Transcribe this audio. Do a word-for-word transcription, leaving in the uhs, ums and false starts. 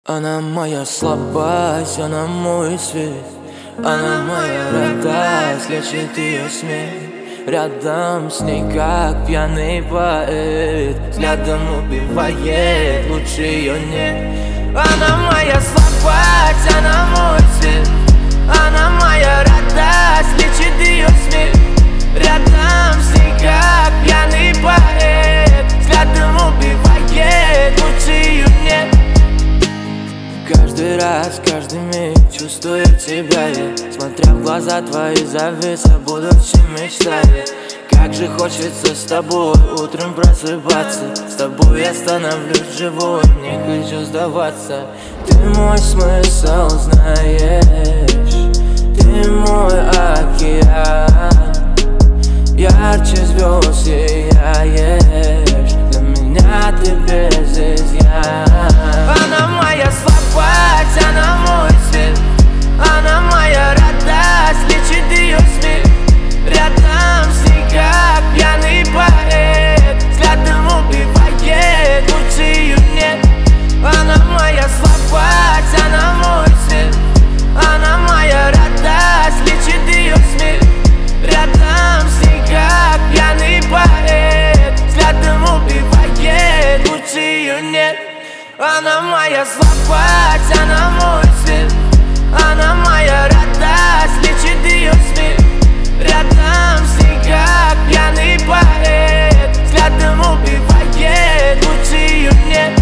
Она моя слабость, она мой свет. Она моя радость, лечит ее смех. Рядом с ней как пьяный поэт, взглядом убивает, лучше ее нет. Она моя слабость, она мой свет. Она моя радость, лечит ее смех. Рядом с ней как пьяный поэт, взглядом убивает, лучше ее нет. Каждый раз, каждый миг чувствую тебя я, смотря в глаза твои, завис о будущем мечтая. Как же хочется с тобой утром просыпаться, с тобой я становлюсь живой, не хочу сдаваться. Ты мой смысл знаешь, ты мой океан, ярче звезд сияешь, для меня ты без изъян. Она моя слабость, она мой свет. Она моя радость, лечит ее смех. Рядом с ней как пьяный поэт, взглядом убивает, лучше ее нет. Она моя слабость, она мой свет. Она моя радость, лечит ее смех. Рядом с ней как пьяный поэт, взглядом убивает, лучше ее нет. Она моя слабость, она мой свет. Она моя радость, лечит ее смех. Рядом с ней как пьяный поэт, взглядом убивает, лучше ее нет.